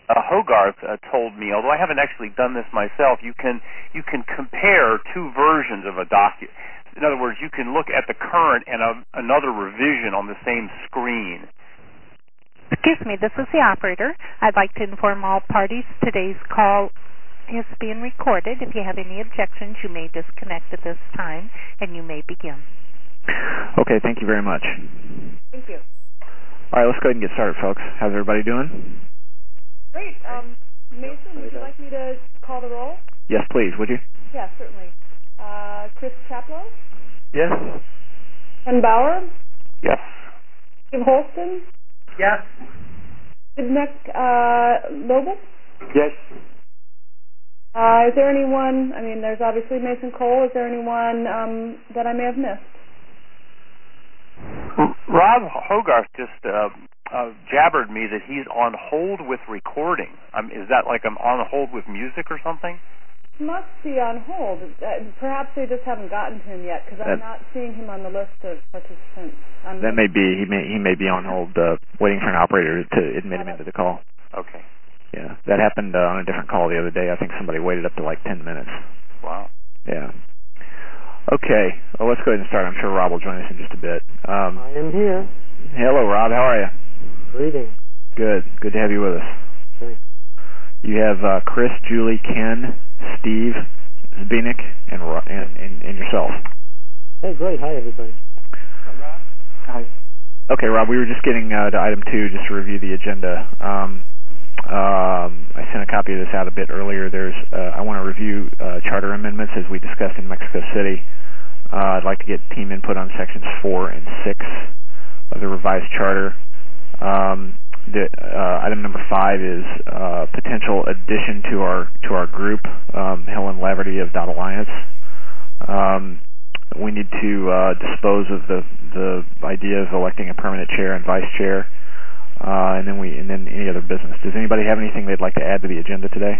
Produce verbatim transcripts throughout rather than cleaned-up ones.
uh, Hogarth uh, told me, although I haven't actually done this myself, you can you can compare two versions of a document. In other words, you can look at the current and a, another revision on the same screen. Excuse me, this is the operator. I'd like to inform all parties today's call is being recorded. If you have any objections, you may disconnect at this time, and you may begin. Okay, thank you very much. Thank you. All right, let's go ahead and get started, folks. How's everybody doing? Great. Um, Mason, would you like me to call the roll? Yes, please, would you? Yeah, certainly. Uh, Chris Chaplow? Yes. Ken Bauer? Yes. Steve Holston? Yes. Sidnek uh, Lobel? Yes. Uh, is there anyone, I mean, there's obviously Mason Cole. Is there anyone um, that I may have missed? Rob Hogarth just uh, uh, jabbered me that he's on hold with recording. Um, is that like I'm on hold with music or something? He must be on hold. Uh, perhaps they just haven't gotten to him yet, because I'm not seeing him on the list of participants. I'm that may be. He may he may be on hold, uh, waiting for an operator to admit him into the call. Okay. Yeah, that happened uh, on a different call the other day. I think somebody waited up to like ten minutes. Wow. Yeah. Okay. Well, let's go ahead and start. I'm sure Rob will join us in just a bit. Um, I am here. Hello, Rob. How are you? Greeting. Good. Good to have you with us. Thanks. You have uh, Chris, Julie, Ken, Steve, Zbigniew, and, and, and, and yourself. Hey, great. Hi, everybody. Hi, Rob. Hi. Okay, Rob, we were just getting uh, to item two just to review the agenda. Um, um, I sent a copy of this out a bit earlier. There's, uh, I want to review uh, charter amendments as we discussed in Mexico City. Uh, I'd like to get team input on sections four and six of the revised charter. Um, the, uh, item number five is uh, potential addition to our to our group, um, Helen Laverty of Dot Alliance. Um, we need to uh, dispose of the the idea of electing a permanent chair and vice chair, uh, and then we and then any other business. Does anybody have anything they'd like to add to the agenda today?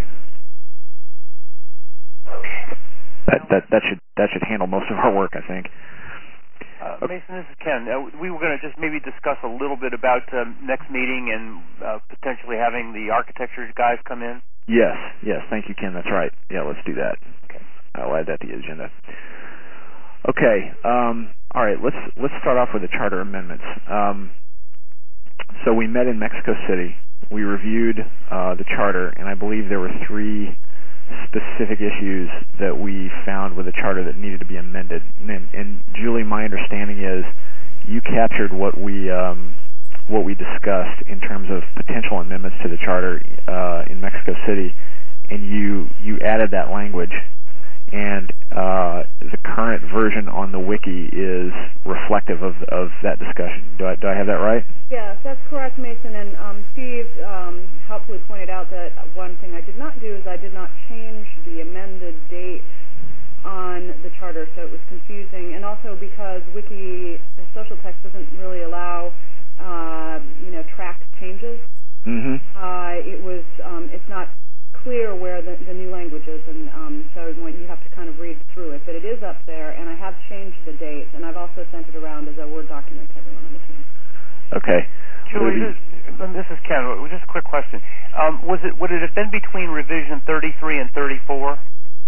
That that that should that should handle most of our work, I think. Uh, Mason, this is Ken. Uh, we were going to just maybe discuss a little bit about um, next meeting and uh, potentially having the architecture guys come in. Yes, yes. Thank you, Ken. That's right. Yeah, let's do that. Okay. I'll add that to the agenda. Okay. Um, all right. Let's let's start off with the charter amendments. Um, so we met in Mexico City. We reviewed uh, the charter, and I believe there were three specific issues that we found with the charter that needed to be amended. And, and Julie, my understanding is you captured what we um, what we discussed in terms of potential amendments to the charter uh, in Mexico City, and you you added that language. And uh, the current version on the wiki is reflective of of that discussion. Do I do I have that right? Yes, that's correct, Mason. And um, Steve um, helpfully pointed out that one thing I did not do is I did not change the amended date on the charter, so it was confusing. And also because wiki the social text doesn't really allow uh, you know track changes. Mm-hmm. Uh, it was um, it's not clear where the, the new language is, and um, so you have to kind of read through it. But it is up there, and I have changed the date, and I've also sent it around as a Word document to everyone on the team. Okay. Julie, this, this is Ken. Just a quick question. Um, was it would it have been between revision thirty-three and thirty-four?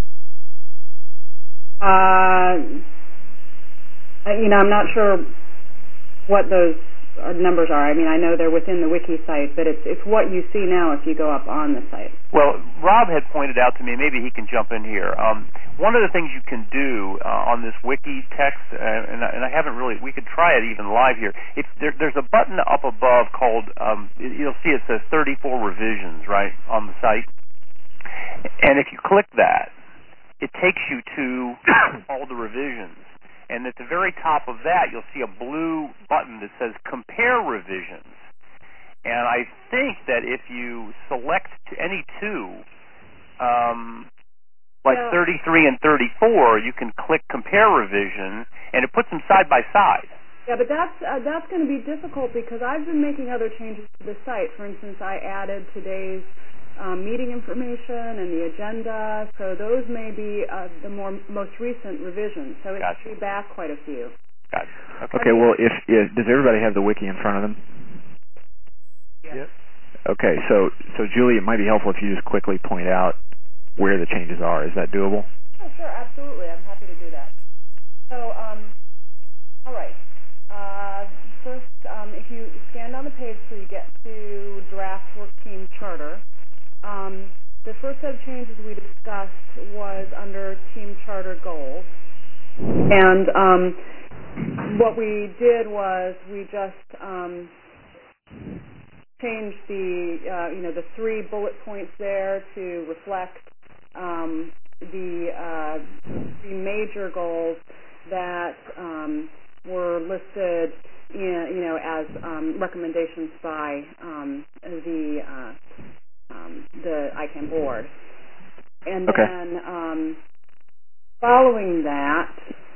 Uh, you know, I'm not sure what those numbers are. I mean, I know they're within the wiki site, but it's it's what you see now if you go up on the site. Well, Rob had pointed out to me, maybe he can jump in here. Um, one of the things you can do uh, on this wiki text, uh, and, and I haven't really, we could try it even live here. It's, there, there's a button up above called, um, you'll see it says thirty-four revisions, right, on the site. And if you click that, it takes you to all the revisions. And at the very top of that, you'll see a blue button that says Compare Revisions. And I think that if you select any two, um, like yeah. thirty-three and thirty-four, you can click Compare Revision, and it puts them side by side. Yeah, but that's uh, that's going to be difficult because I've been making other changes to the site. For instance, I added today's Um, meeting information and the agenda, so those may be uh, the more most recent revisions. So it Gotcha. should be back quite a few. Gotcha. Okay. Okay. Well, if, if does everybody have the wiki in front of them? Yes. Okay, so so Julie, it might be helpful if you just quickly point out where the changes are. Is that doable? Oh, sure, absolutely. I'm happy to do that. So, um, all right. Uh, first, um, if you scan down the page till you get to draft work team charter, um, the first set of changes we discussed was under team charter goals. And um, what we did was we just um, changed the, uh, you know, the three bullet points there to reflect um, the, uh, the major goals that um, were listed, in, you know, as um, recommendations by um, the uh, um, the I CANN board. And okay. then um, following that,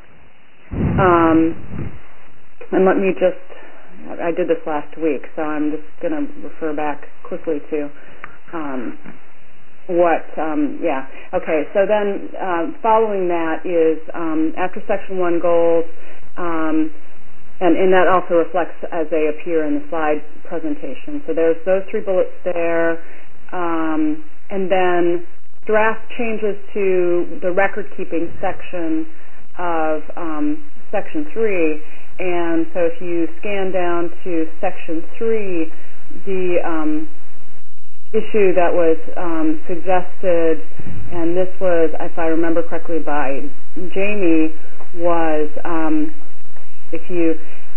um, and let me just, I did this last week, so I'm just going to refer back quickly to um, what, um, yeah. Okay, so then um, following that is um, after Section one goals, um, and, and that also reflects as they appear in the slide presentation. So there's those three bullets there, um, and then draft changes to the record-keeping section of um, Section three. And so if you scan down to Section three, the um, issue that was um, suggested, and this was, if I remember correctly, by Jamie, was um, if you,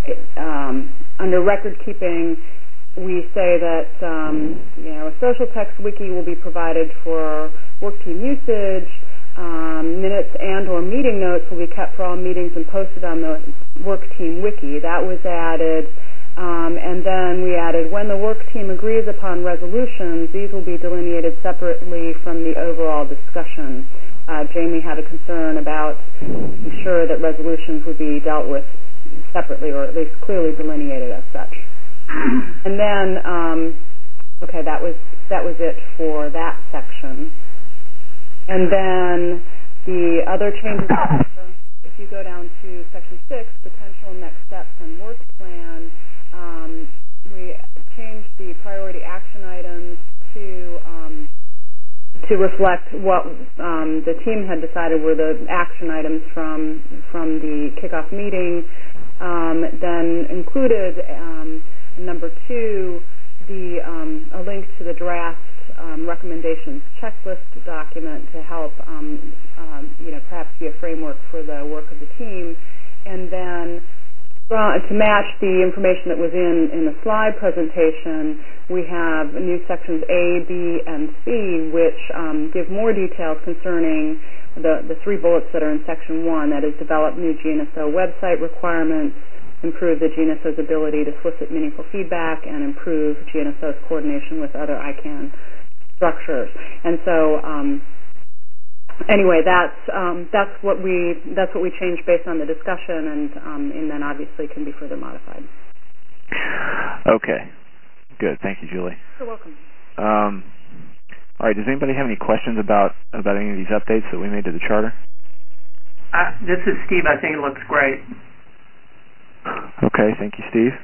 um, under record keeping, we say that um, you know, a social text wiki will be provided for work team usage. Um, minutes and or meeting notes will be kept for all meetings and posted on the work team wiki. That was added. Um, and then we added, when the work team agrees upon resolutions, these will be delineated separately from the overall discussion. Uh, Jamie had a concern about making sure that resolutions would be dealt with separately, or at least clearly delineated as such. And then, um, okay, that was that was it for that section. And then the other changes, if you go down to Section six, potential next steps and work plan, um, we changed the priority action items to um, to reflect what um, the team had decided were the action items from from the kickoff meeting. Um, then included um, number two, the um, a link to the draft Um, recommendations checklist document to help, um, um, you know, perhaps be a framework for the work of the team, and then uh, to match the information that was in in the slide presentation, we have new sections A, B, and C, which um, give more details concerning the the three bullets that are in Section one. That is, develop new G N S O website requirements, improve the G N S O's ability to solicit meaningful feedback, and improve G N S O's coordination with other I CANN structures. And so, um, anyway, that's um, that's what we that's what we changed based on the discussion, and um, and then obviously can be further modified. Okay, good. Thank you, Julie. You're welcome. Um, all right. Does anybody have any questions about about any of these updates that we made to the charter? Uh, this is Steve. I think it looks great. Okay, thank you, Steve.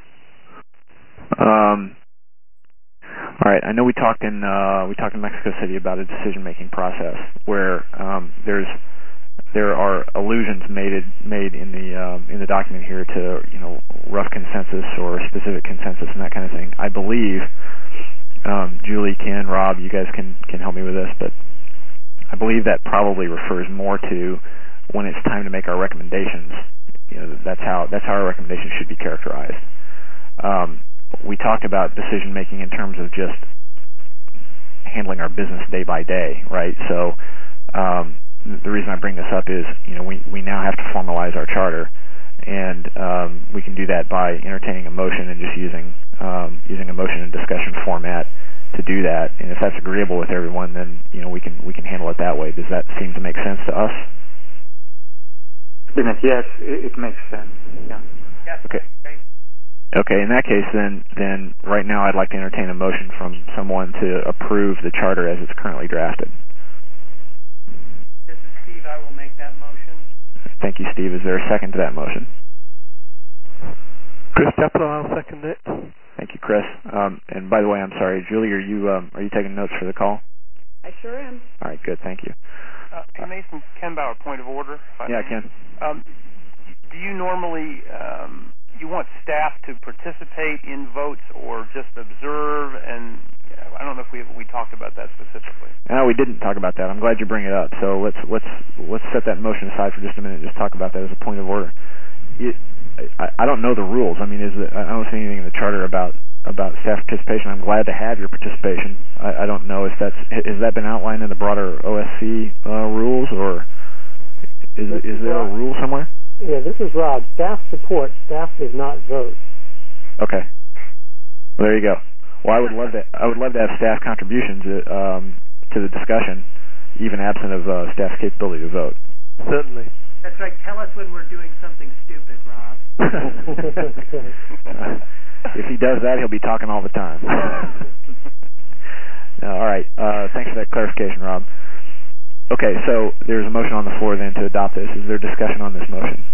Um, all right, I know we talked in uh, we talked in Mexico City about a decision-making process where um, there's there are allusions made made in the um, in the document here to, you know, rough consensus or specific consensus and that kind of thing. I believe um, Julie, Ken, Rob, you guys can can help me with this, but I believe that probably refers more to when it's time to make our recommendations. You know, that's how that's how our recommendations should be characterized. Um, we talked about decision making in terms of just handling our business day by day, right? So um, the reason I bring this up is, you know, we we now have to formalize our charter, and um, we can do that by entertaining a motion and just using um, using a motion and discussion format to do that. And if that's agreeable with everyone, then, you know, we can we can handle it that way. Does that seem to make sense to us? Yes, it, it makes sense. Yeah. Yes. Okay. Okay. In that case, then, then right now I'd like to entertain a motion from someone to approve the charter as it's currently drafted. This is Steve. I will make that motion. Thank you, Steve. Is there a second to that motion? Chris Chapel, I'll second it. Thank you, Chris. Um, and by the way, I'm sorry, Julie, are you um, are you taking notes for the call? I sure am. All right, good. Thank you. Uh, hey, Mason, Ken Bauer, point of order. Yeah, Ken. Um, do you normally um, you want staff to participate in votes or just observe? And I don't know if we we talked about that specifically. No, we didn't talk about that. I'm glad you bring it up. So let's let's let's set that motion aside for just a minute and just talk about that as a point of order. It, I, I don't know the rules. I mean, is it, I don't see anything in the charter about about staff participation. I'm glad to have your participation. I, I don't know if that's has that been outlined in the broader O S C uh, rules, or is it, is there a rule somewhere? Yeah, this is Rob. Staff support. Staff does not vote. Okay. Well, there you go. Well, I would love to. I would love to have staff contributions uh, um, to the discussion, even absent of uh, staff's capability to vote. Certainly. That's right. Tell us when we're doing something stupid, Rob. If he does that, he'll be talking all the time. No, all right. Uh, thanks for that clarification, Rob. Okay, so there's a motion on the floor then to adopt this. Is there discussion on this motion?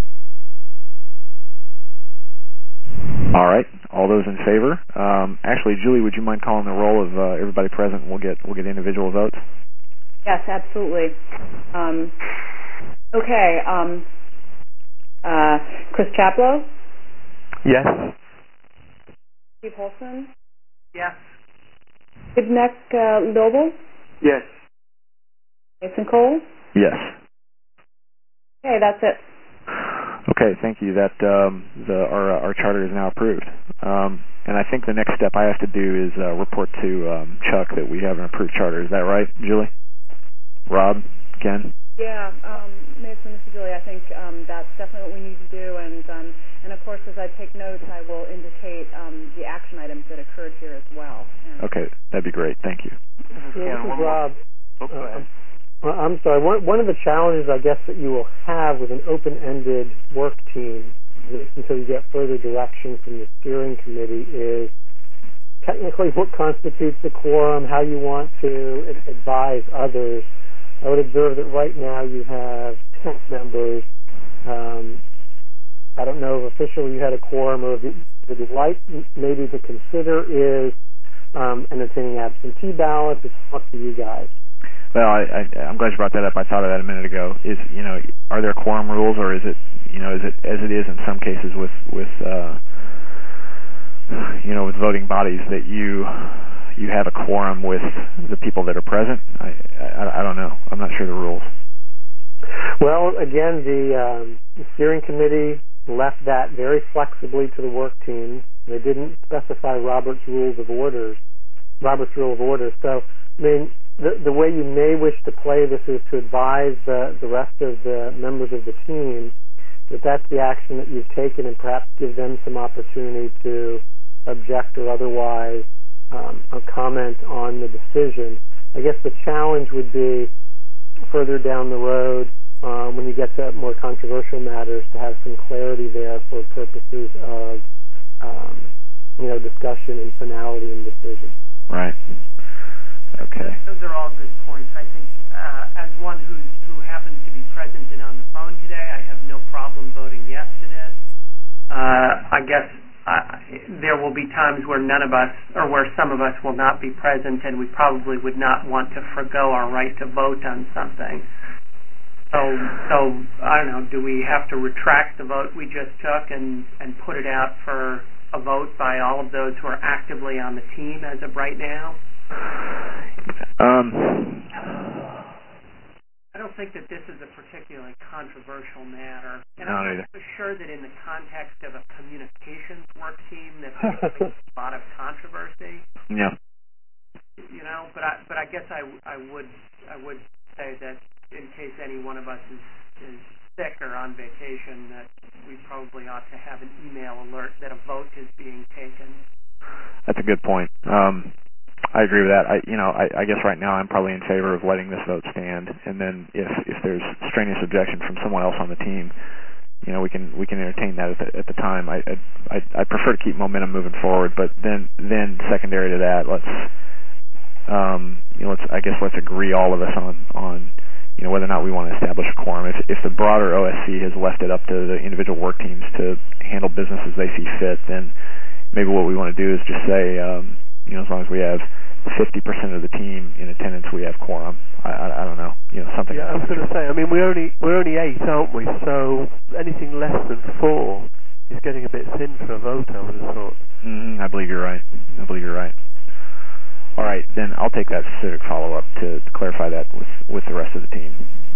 All right. All those in favor? Um, actually, Julie, would you mind calling the roll of uh, everybody present? We'll get we'll get individual votes. Yes, absolutely. Um, okay. Um, uh, Chris Chaplow? Yes. Steve Holson? Yes. Ibnek uh, Lobel? Yes. Mason Cole? Yes. Okay, that's it. Okay, thank you. That um, the our our charter is now approved, um, and I think the next step I have to do is uh, report to um, Chuck that we have an approved charter. Is that right, Julie? Rob? Ken? Yeah, um, Mason, this is Julie. I think um, that's definitely what we need to do, and um, and of course, as I take notes, I will indicate um, the action items that occurred here as well. And okay, that'd be great. Thank you. Yeah, this is Rob. Oh, go ahead. Uh, I'm sorry. One, one of the challenges, I guess, that you will have with an open-ended work team, until you get further direction from the steering committee, is technically what constitutes a quorum, how you want to advise others. I would observe that right now you have ten members. Um, I don't know if officially you had a quorum, or if the delight maybe to consider is um, entertaining absentee ballots. It's up to you guys. Well, I, I, I'm glad you brought that up. I thought of that a minute ago. Is you know, are there quorum rules, or is it you know, is it as it is in some cases with with uh, you know, with voting bodies that you you have a quorum with the people that are present? I I, I don't know. I'm not sure the rules. Well, again, the, um, the steering committee left that very flexibly to the work team. They didn't specify Robert's Rules of Orders, Robert's Rule of Order. So, I mean, the, the way you may wish to play this is to advise the, the rest of the members of the team that that's the action that you've taken, and perhaps give them some opportunity to object or otherwise um, comment on the decision. I guess the challenge would be further down the road, um, when you get to more controversial matters, to have some clarity there for purposes of um, you know, discussion and finality and decision. Right. Okay. Those are all good points. I think uh, as one who's, who happens to be present and on the phone today, I have no problem voting yes to this. Uh, I guess uh, there will be times where none of us, or where some of us will not be present, and we probably would not want to forgo our right to vote on something. So, so I don't know, do we have to retract the vote we just took and, and put it out for a vote by all of those who are actively on the team as of right now? Um, I don't think that this is a particularly controversial matter, and no, I'm not not so sure that in the context of a communications work team that there's a lot of controversy. Yeah. You know, but I but I guess I, I would I would say that in case any one of us is, is sick or on vacation, that we probably ought to have an email alert that a vote is being taken. That's a good point. Um, I agree with that. I, you know, I, I guess right now I'm probably in favor of letting this vote stand, and then if if there's strenuous objection from someone else on the team, you know, we can we can entertain that at the, at the time. I, I I prefer to keep momentum moving forward, but then then secondary to that, let's um, you know, let's I guess let's agree all of us on on you know, whether or not we want to establish a quorum. If if the broader O S C has left it up to the individual work teams to handle business as they see fit, then maybe what we want to do is just say, um, you know, as long as we have fifty percent of the team in attendance, we have quorum. I, I, I don't know, you know, something. Yeah, I was going to say. I mean, we're only we're only eight, aren't we? So anything less than four is getting a bit thin for a vote, I would have thought. Mm-hmm, I believe you're right. I believe you're right. All right, then I'll take that specific follow-up to, to clarify that with, with the rest of the team.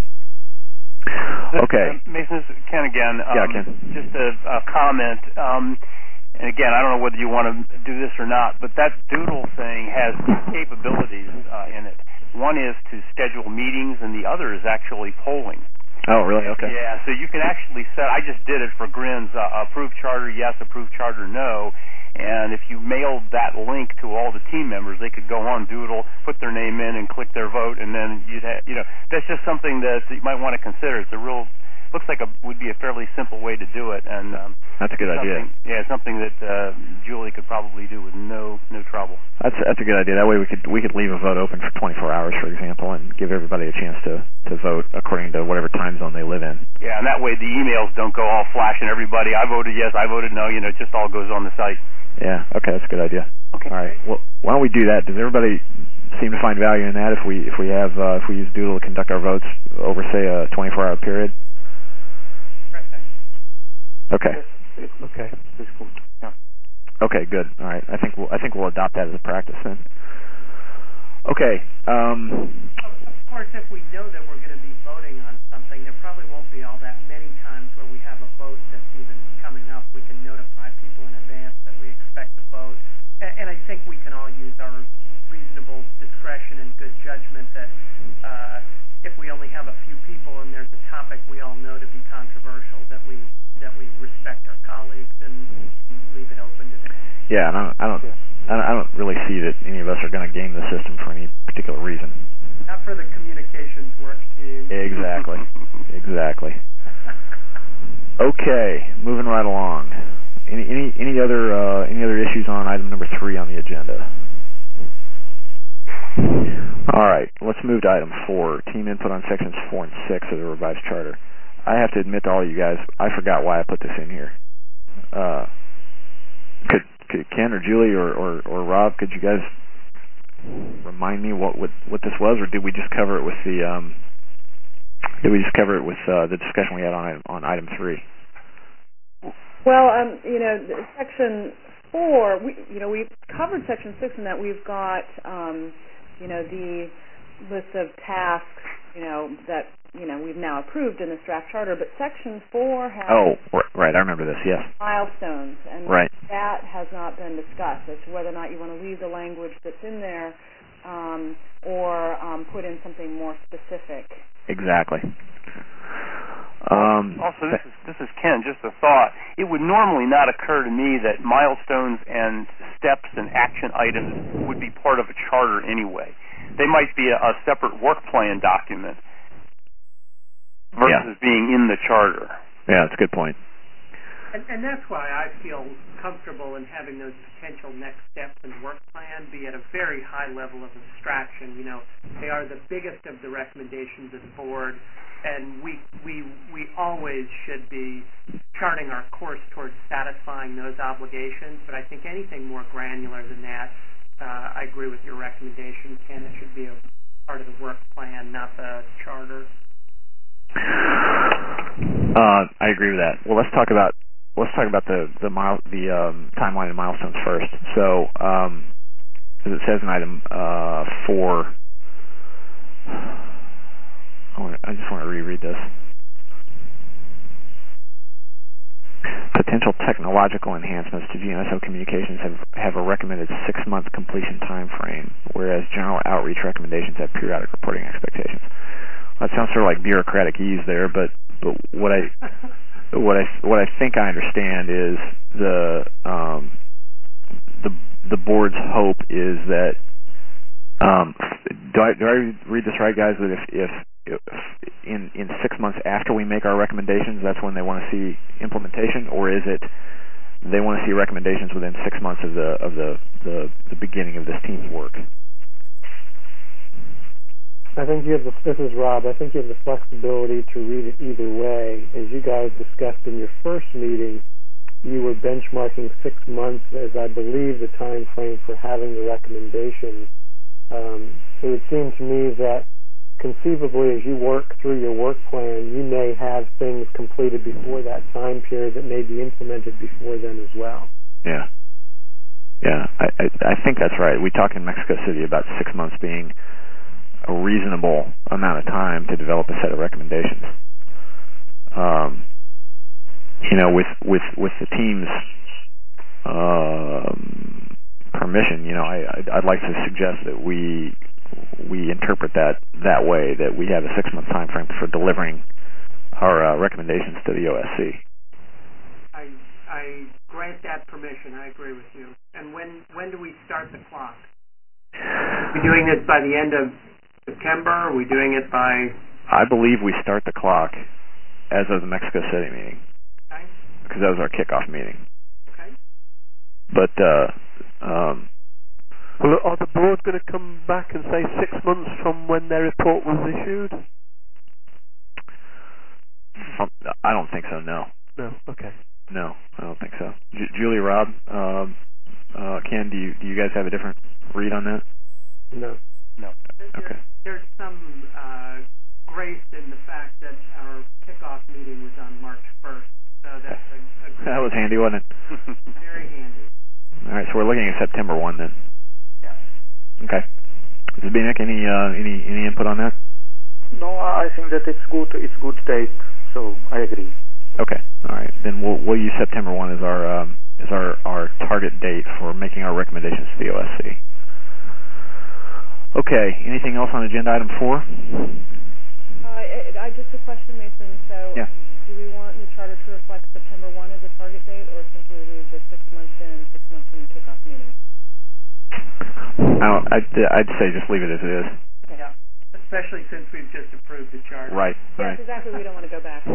Okay. Uh, Mason, this is Ken again. Um, yeah, Ken. Just a, a comment. Um, and again, I don't know whether you want to do this or not, but that Doodle thing has two capabilities uh, in it. One is to schedule meetings, and the other is actually polling. Oh, really? Okay. Yeah, so you can actually set, I just did it for Grins, uh, approved charter, yes, approved charter, no. And if you mailed that link to all the team members, they could go on Doodle, put their name in, and click their vote, and then you'd have, you know, that's just something that you might want to consider. It's a real, looks like a would be a fairly simple way to do it, and um, that's a good idea. Yeah, something that uh, Julie could probably do with no no trouble. That's that's a good idea. That way we could we could leave a vote open for twenty-four hours, for example, and give everybody a chance to to vote according to whatever time zone they live in. Yeah, and that way the emails don't go all flashing everybody. I voted yes, I voted no. You know, it just all goes on the site. Yeah. Okay, that's a good idea. Okay. All right. Well, why don't we do that? Does everybody seem to find value in that? If we if we have uh, if we use Doodle to conduct our votes over say a twenty-four hour period. Okay. Okay. Yeah. Okay. Good. All right. I think we'll I think we'll adopt that as a practice then. Okay. Um, of course, if we know that we're going to be voting on something, there probably won't be all that many times where we have a vote that's even coming up. We can notify people in advance that we expect to vote, and I think we can all use our reasonable discretion and good judgment that uh, if we only have a few people and there's a topic we all know to be controversial, that we that we respect our colleagues and leave it open to them. Yeah, and I don't, I don't, I don't really see that any of us are going to game the system for any particular reason. Not for the communications work team. Exactly. Exactly. Okay, moving right along. Any any any other uh, any other issues on item number three on the agenda? All right, let's move to item four. Team input on sections four and six of the revised charter. I have to admit to all you guys, I forgot why I put this in here. Uh, could, could Ken or Julie or, or, or Rob, could you guys remind me what, what what this was, or did we just cover it with the um, did we just cover it with uh, the discussion we had on item, on item three? Well, um, you know, section four, we you know we've covered section six in that we've got um, you know the list of tasks you know that. you know, we've now approved in this draft charter, but Section four has oh, right, I remember this, yes. milestones, and right. that has not been discussed as to whether or not you want to leave the language that's in there um, or um, put in something more specific. Exactly. Um, also, this is, this is Ken, just a thought. It would normally not occur to me that milestones and steps and action items would be part of a charter anyway. They might be a, a separate work plan document versus yeah. being in the charter. Yeah, that's a good point. And, and that's why I feel comfortable in having those potential next steps and work plan be at a very high level of abstraction. You know, they are the biggest of the recommendations of the board, and we we we always should be charting our course towards satisfying those obligations. But I think anything more granular than that, uh, I agree with your recommendation, Ken. It should be a part of the work plan, not the charter. Uh, I agree with that. Well, let's talk about let's talk about the the mile the um, timeline and milestones first. So, um, as it says in item uh, four, I, want I just want to reread this. Potential technological enhancements to G N S O communications have, have a recommended six-month completion time frame, whereas general outreach recommendations have periodic reporting expectations. That sounds sort of like bureaucratic ease there, but, but what I what I what I think I understand is the um, the the board's hope is that um, do I do I read this right, guys? That if if, if in in six months after we make our recommendations, that's when they want to see implementation, or is it they want to see recommendations within six months of the of the the, the beginning of this team's work? I think you have the, this is Rob, I think you have the flexibility to read it either way. As you guys discussed in your first meeting, you were benchmarking six months as, I believe, the time frame for having the recommendations. Um, it would seem to me that conceivably, as you work through your work plan, you may have things completed before that time period that may be implemented before then as well. Yeah. Yeah, I, I, I think that's right. We talked in Mexico City about six months being a reasonable amount of time to develop a set of recommendations. Um, you know, with with with the team's um, permission, you know, I I'd, I'd like to suggest that we we interpret that that way, that we have a six month time frame for delivering our uh, recommendations to the O S C. I I grant that permission. I agree with you. And when when do we start the clock? Are we doing this by the end of September? Are we doing it by... I believe we start the clock as of the Mexico City meeting. Okay. Because that was our kickoff meeting. Okay. But, uh, um... well, are the board going to come back and say six months from when their report was issued? From, I don't think so, no. No, okay. No, I don't think so. J- Julie, Rob, um, uh, Ken, do you do you guys have a different read on that? No. No. Okay. There's some uh, grace in the fact that our kickoff meeting was on March first, so that's a, a good That was handy, wasn't it? very handy. All right, so we're looking at September first then. Yeah. Okay. Zbigniew, any uh, any any input on that? No, I think that it's good. It's good date, so I agree. Okay. All right. Then we'll we'll use September first as our um, as our, our target date for making our recommendations to the O S C. Okay. Anything else on agenda item four? Uh, I, I just a question, Mason. So, Yeah. um, do we want the charter to reflect September first as a target date, or simply leave the six months in, six months from the kickoff meeting? I don't, I'd I'd say just leave it as it is. Yeah. Especially since we've just approved the charter. Right. Yes, Right. exactly. We don't want to go back.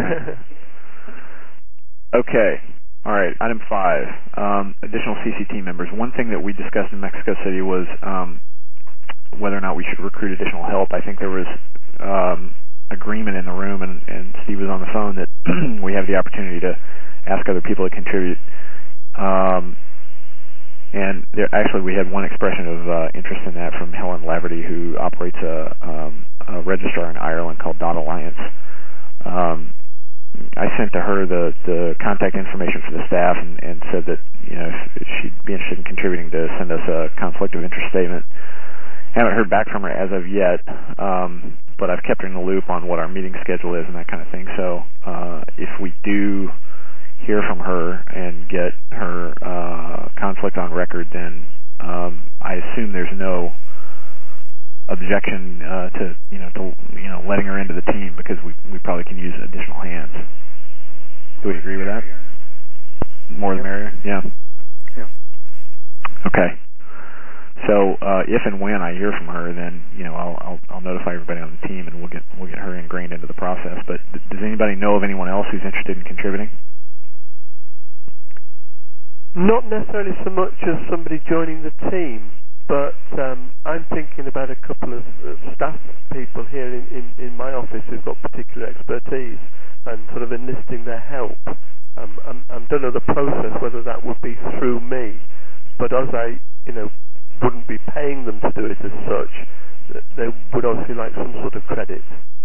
Okay. All right. Item five, um, additional C C T members. One thing that we discussed in Mexico City was um, whether or not we should recruit additional help. I think there was um, agreement in the room, and, and Steve was on the phone, that we have the opportunity to ask other people to contribute. Um, and there, actually, we had one expression of uh, interest in that from Helen Laverty, who operates a, um, a registrar in Ireland called Dot Alliance. Um, I sent to her the, the contact information for the staff, and, and said that, you know, if she'd be interested in contributing, to send us a conflict of interest statement. Haven't heard back from her as of yet, um, but I've kept her in the loop on what our meeting schedule is and that kind of thing. So uh, if we do hear from her and get her uh, conflict on record, then um, I assume there's no objection uh, to you know to you know letting her into the team, because we we probably can use additional hands. Do we agree with that? More the merrier. Yeah. Yeah. Okay. So uh, if and when I hear from her, then you know I'll, I'll I'll notify everybody on the team, and we'll get we'll get her ingrained into the process. But th- does anybody know of anyone else who's interested in contributing? Not necessarily so much as somebody joining the team, but um, I'm thinking about a couple of uh, staff people here in, in, in my office who've got particular expertise, and sort of enlisting their help. Um, I'm, I don't know the process, whether that would be through me, but as I, you know, wouldn't be paying them to do it as such, they would obviously like some sort of credit.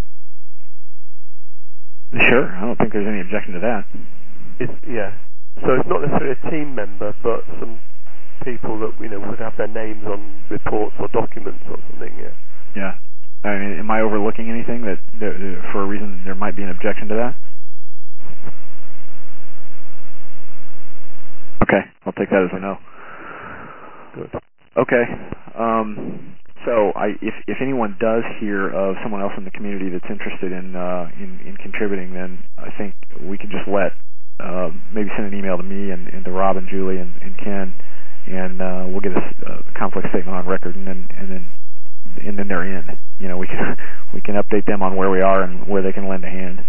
Sure, I don't think there's any objection to that. It's, yeah, so it's not necessarily a team member, but some people that, you know, would have their names on reports or documents or something. Yeah. Yeah. I mean, am I overlooking anything that, that for a reason there might be an objection to that? Okay, I'll take that as a no. Good. Okay. Um, so, I, if if anyone does hear of someone else in the community that's interested in uh, in, in contributing, then I think we could just let uh, maybe send an email to me and, and to Rob and Julie and, and Ken, and uh, we'll get a, a conflict statement on record, and then and then and then they're in. You know, we can we can update them on where we are and where they can lend a hand.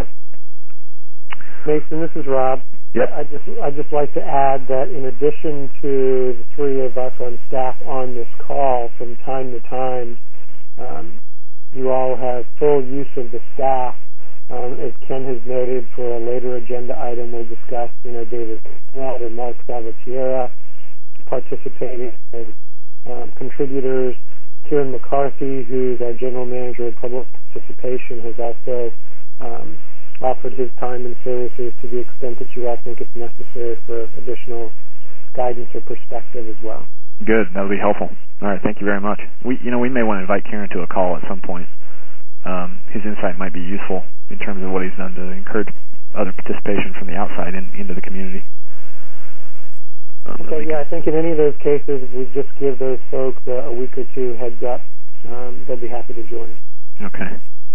Mason, this is Rob. Yep. I just I'd just like to add that in addition to the three of us on staff on this call, from time to time, um, you all have full use of the staff Um, as Ken has noted, for a later agenda item, we'll discuss, you know, David Conrad or Mark Salvatierra participating as um, contributors. Kieran McCarthy, who's our general manager of public participation, has also um, offered his time and services to the extent that you all think it's necessary for additional guidance or perspective as well. Good. That'll be helpful. All right. Thank you very much. We, you know, we may want to invite Kieran to a call at some point. Um, his insight might be useful in terms of what he's done to encourage other participation from the outside in, into the community. Um, okay, yeah, I think in any of those cases, if we just give those folks a, a week or two heads up, um, they'll be happy to join. Okay.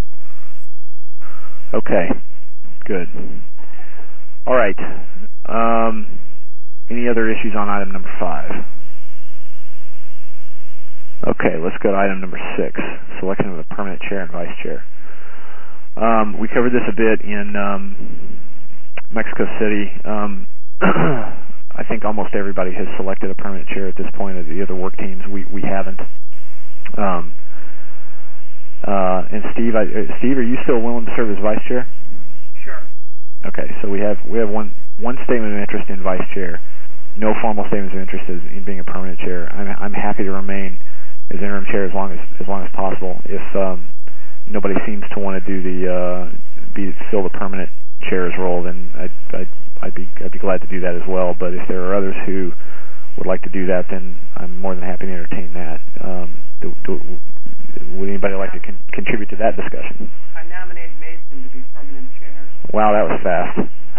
Okay. Good. All right. Um, any other issues on item number five? Okay, let's go to item number six, selection of the permanent chair and vice chair. Um, we covered this a bit in um, Mexico City. Um, I think almost everybody has selected a permanent chair at this point of the other work teams. We we haven't. Um, uh, and Steve, I, Steve, are you still willing to serve as vice chair? Sure. Okay, so we have we have one one statement of interest in vice chair. No formal statements of interest in being a permanent chair. I'm I'm happy to remain as interim chair as long as as long as possible. If um, nobody seems to want to do the uh, be fill the permanent chair's role, then I'd, I'd I'd be I'd be glad to do that as well. But if there are others who would like to do that, then I'm more than happy to entertain that. Um, do, do, would anybody like to con- contribute to that discussion? I nominate Mason to be permanent chair. Wow, that was fast.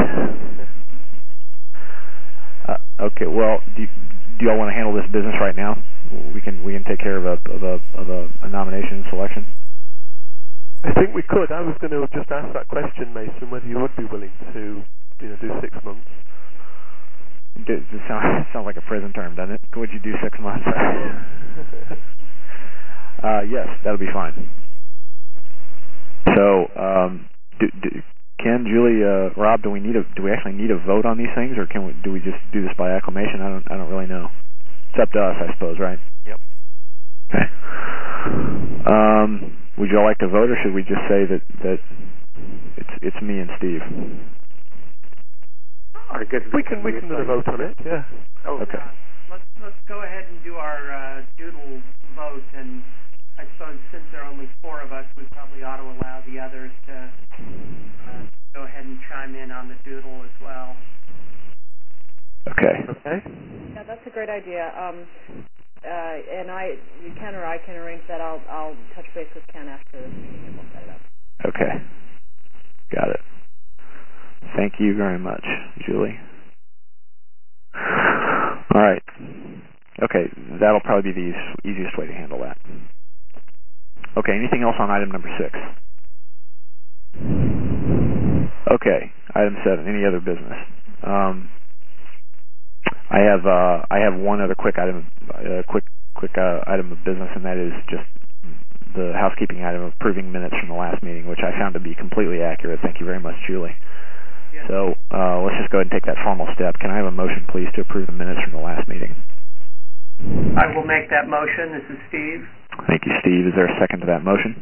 uh, okay, well, do you, do y'all want to handle this business right now? We can we can take care of a of a of a, a nomination and selection. I think we could. I was going to just ask that question, Mason, whether you would be willing to, you know, do six months. Does it sound, sounds like a prison term, doesn't it? Would you do six months? uh, yes, that'll be fine. So, um, do, do, Ken, Julie, uh, Rob, do we need a do we actually need a vote on these things, or can we do we just do this by acclamation? I don't I don't really know. It's up to us, I suppose, right? Yep. Okay. Um, would you all like to vote, or should we just say that that it's it's me and Steve? I guess we can we can do a vote on it. Yeah. Oh. Okay. Uh, let's let's go ahead and do our uh, doodle vote, and I suppose since there are only four of us, we probably ought to allow the others to uh, go ahead and chime in on the doodle as well. Okay. Okay. Yeah, that's a great idea. Um, uh, and I, you can or I can arrange that. I'll I'll touch base with Ken after this meeting and we'll set it up. Okay. Got it. Thank you very much, Julie. All right. Okay, that'll probably be the easiest way to handle that. Okay, anything else on item number six? Okay, item seven, any other business? Um, I have uh, I have one other quick item, uh, quick quick uh, item of business, and that is just the housekeeping item of approving minutes from the last meeting, which I found to be completely accurate. Thank you very much, Julie. Yes. So uh, let's just go ahead and take that formal step. Can I have a motion, please, to approve the minutes from the last meeting? I will make that motion. This is Steve. Thank you, Steve. Is there a second to that motion?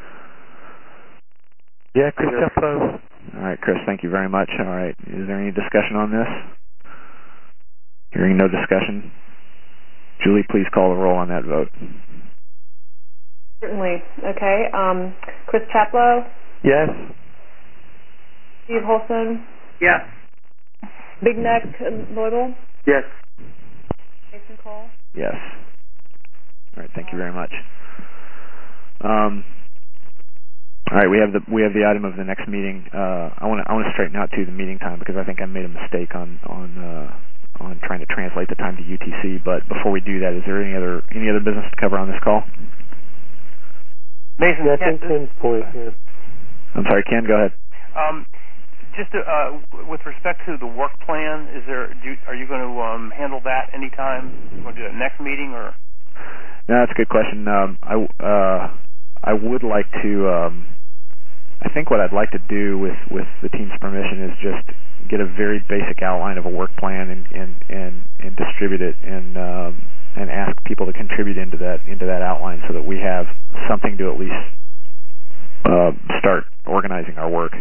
Yeah, Chris Chaplow. All right, Chris, thank you very much. All right, is there any discussion on this? Hearing no discussion, Julie, please call the roll on that vote. Certainly. Okay. Um, Chris Chaplow? Yes. Steve Holson? Yes. Big Neck Loibel? Yes. Mason Cole? Yes. All right, thank you very much. Um, all right, we have the we have the item of the next meeting. Uh, I want to I want to straighten out too the meeting time, because I think I made a mistake on on uh, on trying to translate the time to U T C. But before we do that, is there any other any other business to cover on this call? Mason, Yeah, I Ken, think Ken's point, yeah. I'm sorry, Ken, go ahead. um, just to, uh, with respect to the work plan, is there do, are you going to um, handle that anytime? You want to do that next meeting, or? No, that's a good question. Um, I uh, I would like to. Um, I think what I'd like to do with, with the team's permission is just get a very basic outline of a work plan and and, and, and distribute it and um, and ask people to contribute into that into that outline so that we have something to at least uh, start organizing our work.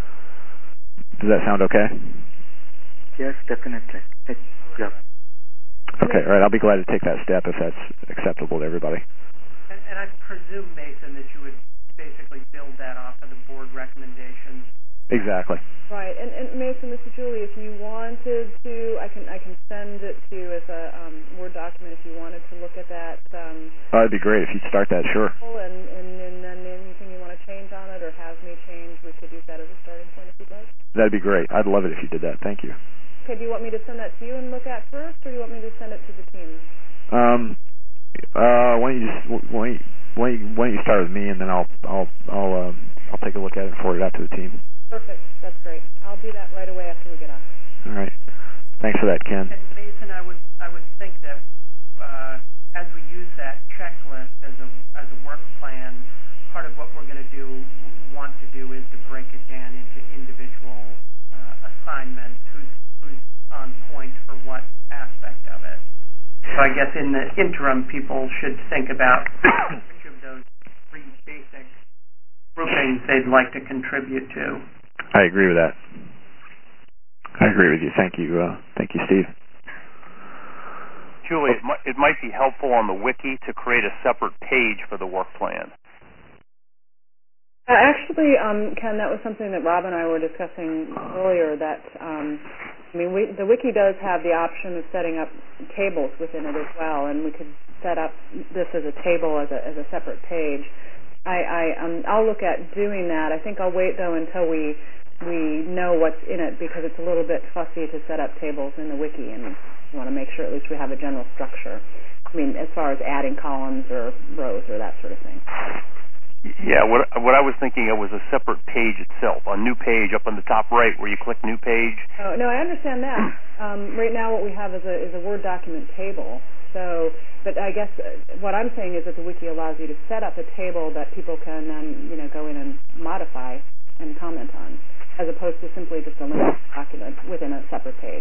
Does that sound okay? Yes, definitely. It, yeah. Okay, all right. I'll be glad to take that step if that's acceptable to everybody. And, and I presume, Mason, that you would basically build that off of the board recommendations. Exactly. Right, and, and Mason, this is Julie. If you wanted to, I can I can send it to you as a um, Word document if you wanted to look at that. Um, oh, that'd be great if you'd start that, sure. And, and, and then anything you want to change on it or have me change, we could use that as a starting point if you'd like. That'd be great. I'd love it if you did that. Thank you. Okay, do you want me to send that to you and look at first, or do you want me to send it to the team? Um, uh, why don't you just why don't you, why don't you, why don't you start with me, and then I'll I'll I'll um, I'll take a look at it and forward it out to the team. Perfect. That's great. I'll do that right away after we get off. All right. Thanks for that, Ken. And Mason, I would I would think that uh, as we use that checklist as a as a work plan, part of what we're going to do want to do is to break it down into individual uh, assignments. Who's who's on point for what aspect of it. So I guess in the interim, people should think about which of those three basic groupings they'd like to contribute to. I agree with that. I agree with you. Thank you. Uh, thank you, Steve. Julie, it might, it might be helpful on the wiki to create a separate page for the work plan. Uh, actually, um, Ken, that was something that Rob and I were discussing earlier. That um, I mean, we, the wiki does have the option of setting up tables within it as well, and we could set up this as a table as a as a separate page. I, I um, I'll look at doing that. I think I'll wait though until we we know what's in it, because it's a little bit fussy to set up tables in the wiki, and we want to make sure at least we have a general structure. I mean, as far as adding columns or rows or that sort of thing. Yeah, what what I was thinking of was a separate page itself, a new page up on the top right where you click new page. Oh, no, I understand that. Um, right now what we have is a is a Word document table. So, but I guess what I'm saying is that the wiki allows you to set up a table that people can um, you know, go in and modify and comment on, as opposed to simply just a linked document within a separate page.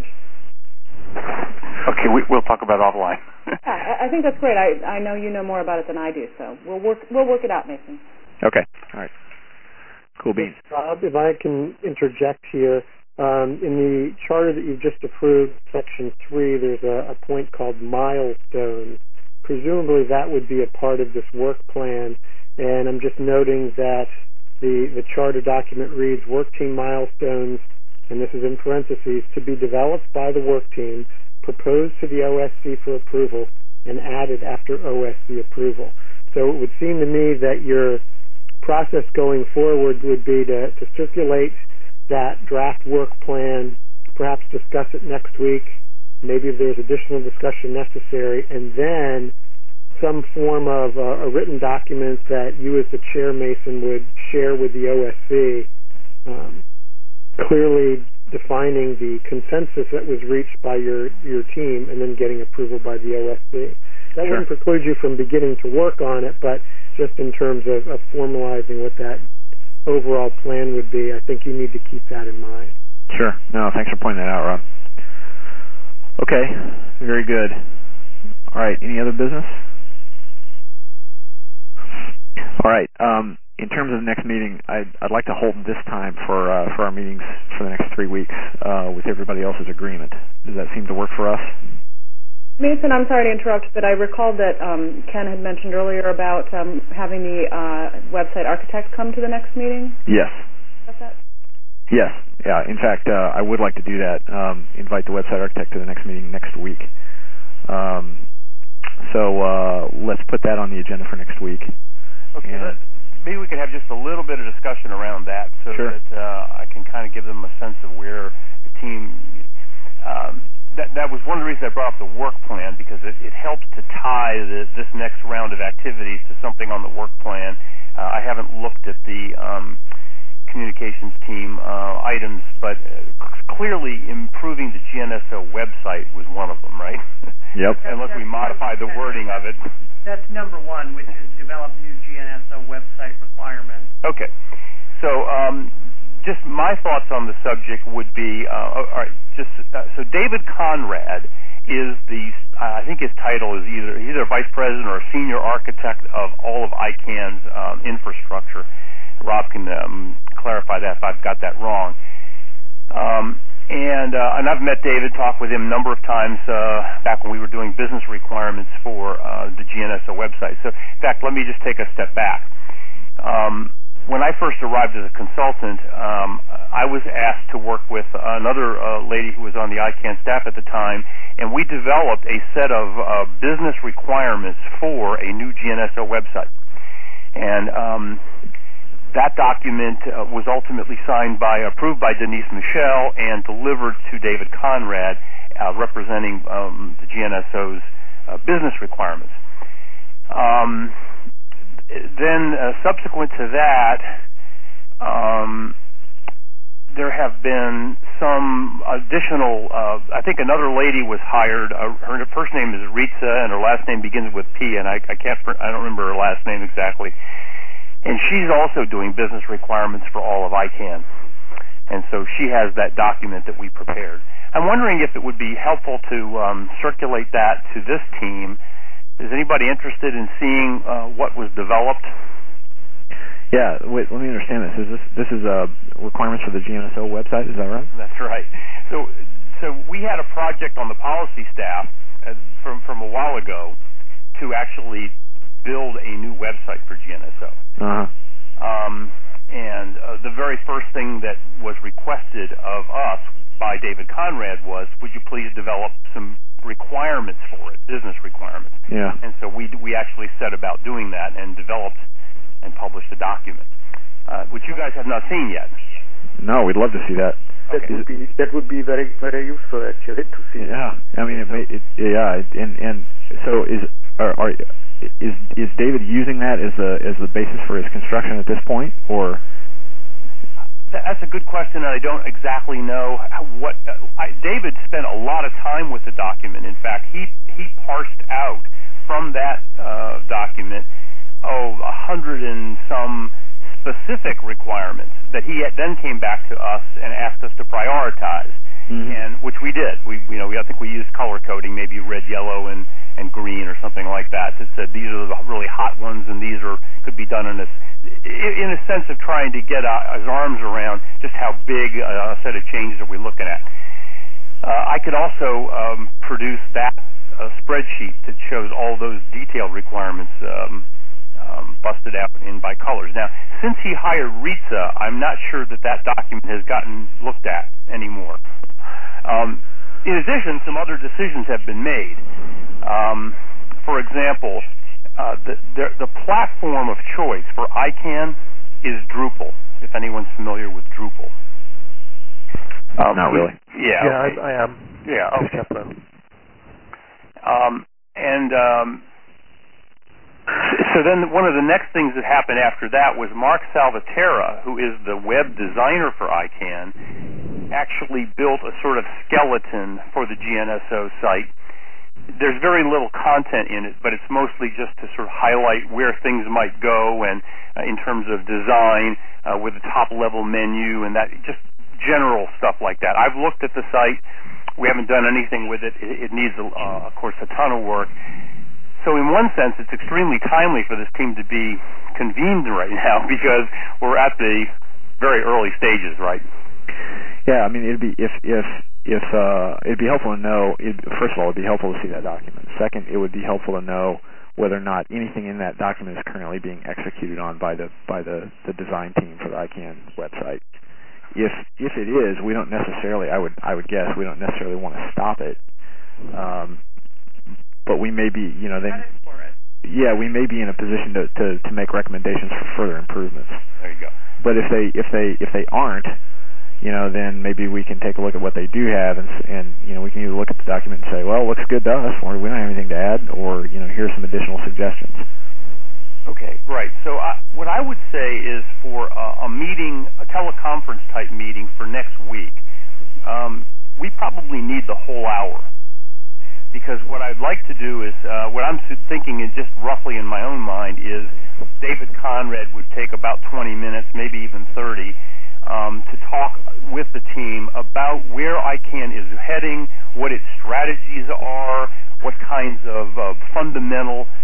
Okay, we, we'll talk about it offline. Yeah, I, I think that's great. I I know you know more about it than I do, so we'll work we'll work it out, Mason. Okay. All right. Cool beans. Rob, if I can interject here, um, in the charter that you've just approved, section three, there's a, a point called milestones. Presumably that would be a part of this work plan, and I'm just noting that the, the charter document reads work team milestones, and this is in parentheses, to be developed by the work team, proposed to the O S C for approval, and added after O S C approval. So it would seem to me that your process going forward would be to, to circulate that draft work plan, perhaps discuss it next week, maybe if there's additional discussion necessary, and then some form of uh, a written document that you as the chair, Mason, would share with the O S C, um, clearly defining the consensus that was reached by your, your team and then getting approval by the O S C. That Sure. wouldn't preclude you from beginning to work on it, but just in terms of, of formalizing what that overall plan would be, I think you need to keep that in mind. Sure. No, thanks for pointing that out, Rob. Okay. Very good. All right. Any other business? All right. Um, in terms of the next meeting, I'd, I'd like to hold this time for uh, for our meetings for the next three weeks uh, with everybody else's agreement. Does that seem to work for us? Mason, I'm sorry to interrupt, but I recalled that um, Ken had mentioned earlier about um, having the uh, website architect come to the next meeting. Yes. Is that? Yes. Yeah. In fact, uh, I would like to do that. Um, invite the website architect to the next meeting next week. Um, so uh, let's put that on the agenda for next week. Okay. That, maybe we could have just a little bit of discussion around that, so sure. that uh, I can kind of give them a sense of where the team. Um, That, that was one of the reasons I brought up the work plan, because it, it helps to tie the, this next round of activities to something on the work plan. Uh, I haven't looked at the um, communications team uh, items, but uh, clearly improving the G N S O website was one of them, right? Yep. Unless we modify the wording of it. That's number one, which is develop new G N S O website requirements. Okay. So um, just my thoughts on the subject would be, uh, all right, just uh, so David Conrad is the, uh, I think his title is either, he's either vice president or senior architect of all of I CANN's um, infrastructure. Rob can um, clarify that if I've got that wrong. Um, and uh, and I've met David, talked with him a number of times uh, back when we were doing business requirements for uh, the G N S O website. So, in fact, let me just take a step back. Um, when I first arrived as a consultant, um, I was asked to work with another uh, lady who was on the I CANN staff at the time, and we developed a set of uh, business requirements for a new G N S O website. And um, that document uh, was ultimately signed by, approved by Denise Michelle and delivered to David Conrad, uh, representing um, the G N S O's uh, business requirements. Um, then uh, subsequent to that, um, there have been some additional, uh, I think another lady was hired. Uh, her first name is Ritza, and her last name begins with P, and I, I can't, I don't remember her last name exactly. And she's also doing business requirements for all of I CANN. And so she has that document that we prepared. I'm wondering if it would be helpful to um, circulate that to this team. Is anybody interested in seeing uh, what was developed? Yeah, wait, let me understand this. Is this this is uh, requirements for the G N S O website, is that right? That's right. So so we had a project on the policy staff uh, from, from a while ago to actually build a new website for G N S O. Uh-huh. Um, and uh, the very first thing that was requested of us by David Conrad was, would you please develop some requirements for it, business requirements. Yeah. And so we we actually set about doing that and developed and published a document, uh, which you guys have not seen yet. No, we'd love to see that. That Okay. would be that would be very very useful actually to see. Yeah, I mean, it, may, it yeah, and and so is are, are is is David using that as the as the basis for his construction at this point, or? That's a good question, and I don't exactly know how, what. Uh, I, David spent a lot of time with the document. In fact, he he parsed out from that uh, document, oh, a hundred and some specific requirements that he had, then came back to us and asked us to prioritize, mm-hmm. and which we did. We you know we I think we used color coding, maybe red, yellow, and and green or something like that. That said these are the really hot ones, and these are could be done in this. In a sense of trying to get uh, his arms around just how big a set of changes are we looking at. Uh, I could also um, produce that uh, spreadsheet that shows all those detailed requirements um, um, busted out in by colors. Now, since he hired Ritza, I'm not sure that that document has gotten looked at anymore. Um, in addition, some other decisions have been made. Um, for example, Uh, the, the the platform of choice for I CANN is Drupal, if anyone's familiar with Drupal. Um, Not really. Yeah. Yeah, Okay. I, I am. Yeah. Okay. Um, and um, so then one of the next things that happened after that was Mark Salvatierra, who is the web designer for I CANN, actually built a sort of skeleton for the G N S O site. There's very little content in it, but it's mostly just to sort of highlight where things might go, and uh, in terms of design, uh, with the top-level menu and that, just general stuff like that. I've looked at the site. We haven't done anything with it. It, it needs, uh, of course, a ton of work. So in one sense, it's extremely timely for this team to be convened right now because we're at the very early stages, right? Yeah, I mean, it'd be if if if uh, it'd be helpful to know. It'd, first of all, it'd be helpful to see that document. Second, it would be helpful to know whether or not anything in that document is currently being executed on by the by the, the design team for the I CANN website. If if it is, we don't necessarily. I would I would guess we don't necessarily want to stop it. Um, but we may be, you know, then. Yeah, we may be in a position to, to, to make recommendations for further improvements. There you go. But if they if they if they aren't, you know, then maybe we can take a look at what they do have, and, and you know, we can either look at the document and say, well, it looks good to us, or we don't have anything to add, or, you know, here's some additional suggestions. Okay, right. So I, what I would say is for a, a meeting, a teleconference type meeting for next week, um, we probably need the whole hour. Because what I'd like to do is, uh, what I'm thinking in just roughly in my own mind is David Conrad would take about twenty minutes, maybe even thirty, Um, to talk with the team about where I CANN is heading, what its strategies are, what kinds of uh, fundamental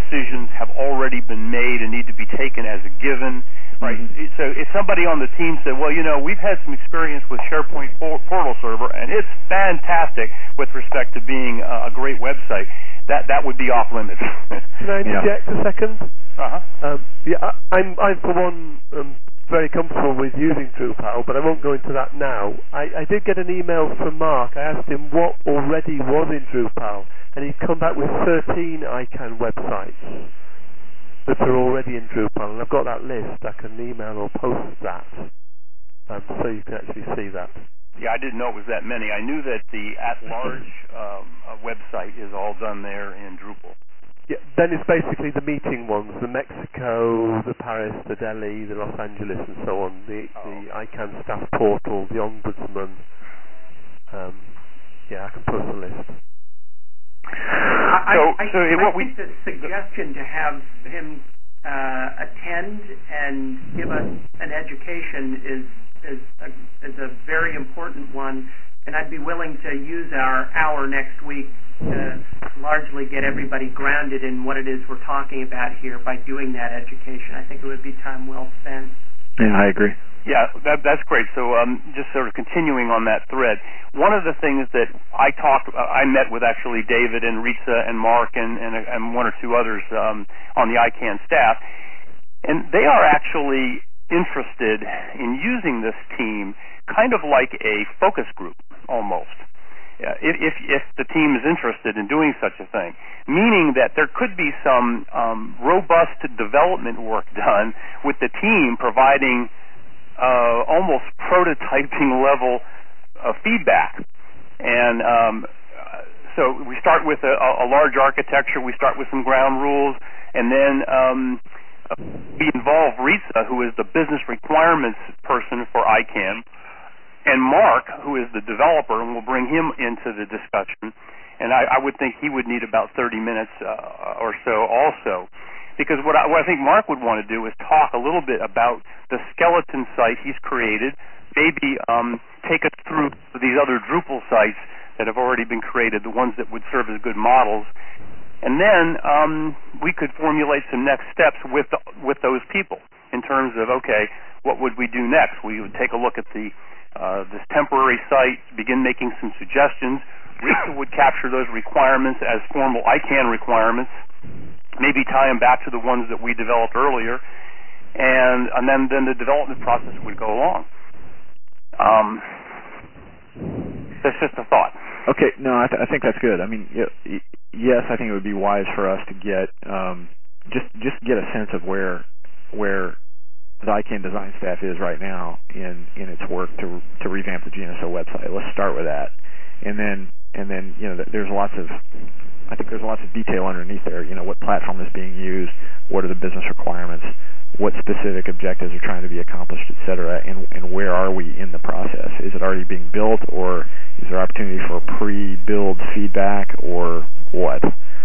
decisions have already been made and need to be taken as a given. Right. Mm-hmm. So if somebody on the team said, well, you know, we've had some experience with SharePoint Portal Server, and it's fantastic with respect to being a great website, that that would be off limits. Can I interject yeah. a second? Uh-huh. Um, yeah, I, I'm, I'm, for one, um, very comfortable with using Drupal, but I won't go into that now. I, I did get an email from Mark. I asked him what already was in Drupal, and he'd come back with thirteen I CANN websites that are already in Drupal, and I've got that list. I can email or post that, um, so you can actually see that. Yeah, I didn't know it was that many. I knew that the at-large um, uh, website is all done there in Drupal. Yeah, then it's basically the meeting ones, the Mexico, the Paris, the Delhi, the Los Angeles, and so on, the, oh. the I CANN staff portal, the Ombudsman. Um, yeah, I can post a list. I, so, I, so I what think we, the suggestion to have him uh, attend and give us an education is is a, is a very important one, and I'd be willing to use our hour next week to largely get everybody grounded in what it is we're talking about here by doing that education. I think it would be time well spent. Yeah, I agree. Yeah, that, that's great. So um, just sort of continuing on that thread, one of the things that I talked, uh, I met with actually David and Rita and Mark and, and, and one or two others um, on the I CANN staff, and they are actually interested in using this team kind of like a focus group almost. Uh, if, if the team is interested in doing such a thing, meaning that there could be some um, robust development work done with the team providing uh, almost prototyping level of feedback. And um, so we start with a, a large architecture, we start with some ground rules, and then um, we involve Rita, who is the business requirements person for I CANN, and Mark, who is the developer, and we'll bring him into the discussion. And I, I would think he would need about thirty minutes uh, or so also. Because what I, what I think Mark would want to do is talk a little bit about the skeleton site he's created, maybe um, take us through these other Drupal sites that have already been created, the ones that would serve as good models. And then um, we could formulate some next steps with the, with those people in terms of, okay, what would we do next? We would take a look at the Uh, this temporary site, begin making some suggestions. Rita would capture those requirements as formal I CANN requirements, maybe tie them back to the ones that we developed earlier, and, and then, then the development process would go along. Um, that's just a thought. Okay, no, I, th- I think that's good. I mean, y- yes, I think it would be wise for us to get um, just just get a sense of where where the I CANN design staff is right now in, in its work to to revamp the G N S O website. Let's start with that, and then and then you know there's lots of I think there's lots of detail underneath there. You know, what platform is being used, what are the business requirements, what specific objectives are trying to be accomplished, et cetera, and and where are we in the process? Is it already being built, or is there opportunity for pre-build feedback, or what?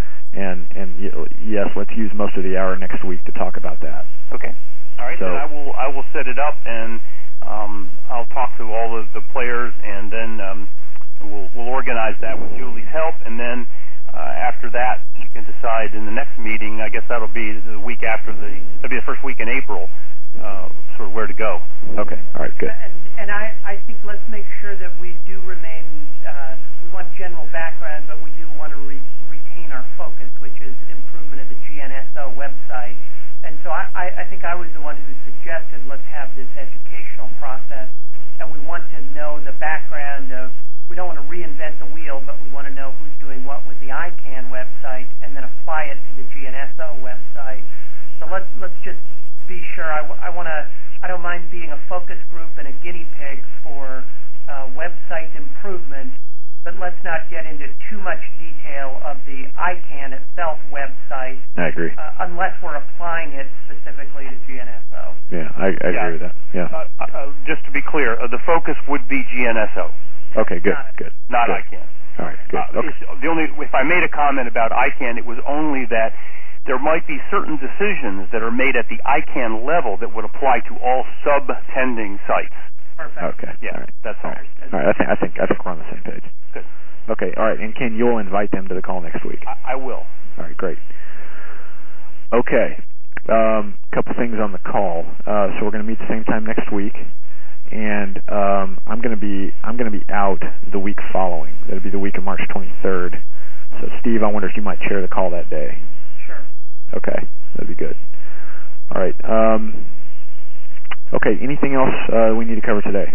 And and yes, let's use most of the hour next week to talk about that. Okay. All right, so then I will I will set it up, and um, I'll talk to all of the players, and then um, we'll we'll organize that with Julie's help, and then uh, after that you can decide in the next meeting. I guess that'll be the week after the that'll be the first week in April, uh, sort of where to go. Okay, all right, good. And, and I I think let's make sure that we do remain. Uh, we want general background, but we do want to re- retain our focus, which is improvement of the G N S O website. And so I, I think I was the one who suggested let's have this educational process, and we want to know the background of, we don't want to reinvent the wheel, but we want to know who's doing what with the I CANN website, and then apply it to the G N S O website. So let's let's just be sure. I, I want to. I don't mind being a focus group and a guinea pig for uh, website improvement, but let's not get into too much detail of the I CANN itself website. I agree. Uh, unless we're applying it specifically to G N S O. Yeah, I, I yeah. agree with that. Yeah. Uh, uh, just to be clear, uh, the focus would be G N S O. Okay, good, Not good. Not good. I CANN. All right, good. Uh, okay. The only, if I made a comment about I CANN, it was only that there might be certain decisions that are made at the I CANN level that would apply to all sub-tending sites. Perfect. Okay. Yeah, all right. that's all. All right. All right. I think I think I think we're on the same page. Good. Okay. All right. And Ken, you'll invite them to the call next week. I, I will. All right. Great. Okay. A um, couple things on the call. Uh, so we're going to meet the same time next week, and um, I'm going to be I'm going to be out the week following. That'll be the week of March twenty-third. So Steve, I wonder if you might chair the call that day. Sure. Okay, that'd be good. All right. Um, okay. Anything else uh, we need to cover today?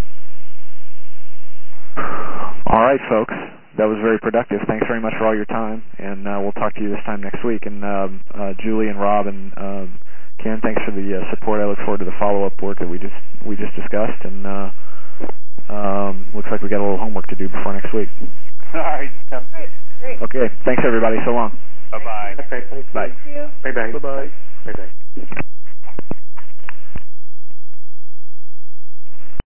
All right, folks. That was very productive. Thanks very much for all your time, and uh, we'll talk to you this time next week. And um, uh, Julie and Rob and um, Ken, thanks for the uh, support. I look forward to the follow-up work that we just we just discussed, and uh, um, looks like we got a little homework to do before next week. All right. Great. Great. Okay. Thanks, everybody. So long. Bye-bye. Okay. Bye. Thank you. Bye bye. Bye bye. Bye bye.